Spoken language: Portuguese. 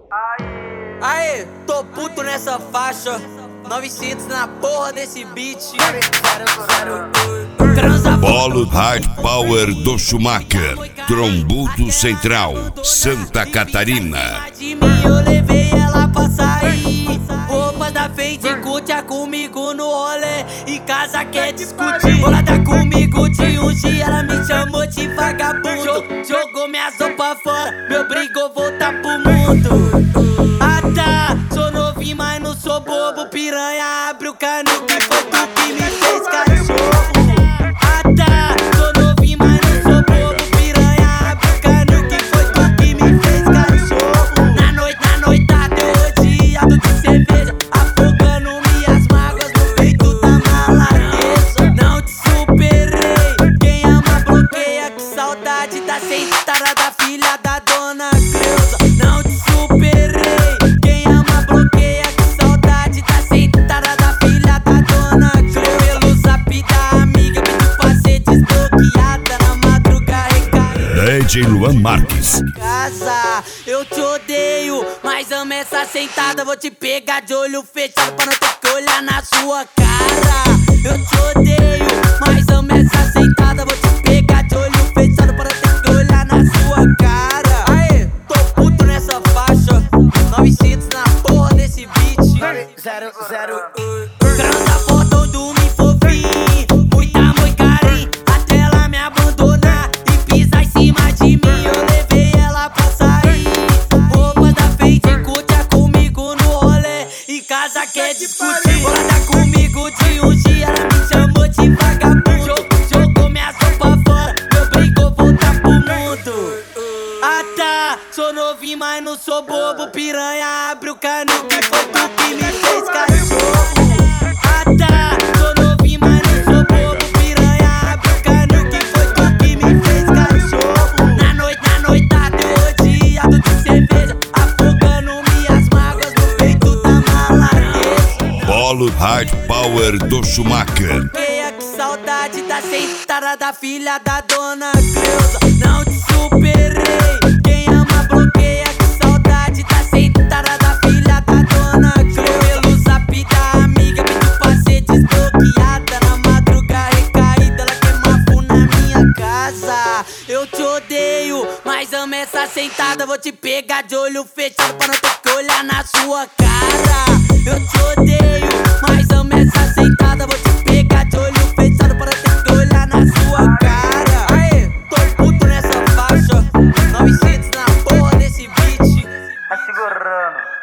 Aê, tô puto nessa faixa. 900 na porra desse beat. Polo Hard Power do Schumacher, Trombudo Central, Santa Catarina. De mim eu levei ela pra sair. Roupas da Fade, curte comigo no rolê. Em casa quer discutir. Bolada comigo de um dia, ela me chamou de vagabundo. Jogou minhas roupas fora, me obrigou a voltar pro mundo. Ah tá, sou novinho, mas não sou bobo. Piranha, abre o canudo que foi tu que me fez cachorro. Ah tá, sou novinho, mas não sou bobo. Piranha, abre o canudo que foi tu que me fez cachorro. Na noitada eu odiado de cerveja, afogando minhas mágoas no peito da maladeza. Não te superei, quem ama bloqueia, que saudade da sentada da filha da dona Creuza. Não te superei, quem ama bloqueia, que saudade da sentada da filha da dona Creuza. Pelo zap da amiga, pediu pra ser desbloqueada na madrugada recaída. DJ Luan Marques. Casa, eu te odeio, mas amo essa sentada. Vou te pegar de olho fechado pra não ter que olhar na sua cara. Eu te odeio, mas amo essa sentada. Vou te pegar de olho fechado pra não ter que olhar na sua cara. Aê, tô puto nessa faixa. 900 na porra desse beat. 0. Transa botão do me fofinho, muito carinho, até ela me abandonar e pisar em cima de mim. Eu levei ela pra sair. Roupas da Fade, curte comigo no rolê. Em casa quer discutir. Bolada comigo de um dia, ela me chamou de vagabundo. Jogou minhas roupas fora, me obrigou a voltar pro mundo. Ah tá, sou novinho, mas não sou bobo. Piranha, abre o canudo que foi tu que me fez cachorro. Ah tá, sou novinho, mas não sou bobo. Piranha, abre o canudo que foi tu que me fez cachorro. Na noitada eu odiado de cerveja, afogando minhas mágoas no peito da maladeza. Polo Hard Power do Schumacher. Que saudade da sentada da filha da dona Creuza. Não te superei, quem ama bloqueia, que saudade da sentada da filha da dona Creuza. Pelo zap da amiga, pediu pra ser desbloqueada na madrugada recaída, ela queima fogo na minha casa. Eu te odeio, mas amo essa sentada. Vou te pegar de olho fechado pra não ter que olhar na sua cara. Eu te odeio, mas amo essa sentada. Vou te pegar de olho fechado pra não ter que olhar na sua cara. Aê, tô puto nessa faixa. 900 na porra desse beat. Tá segurando.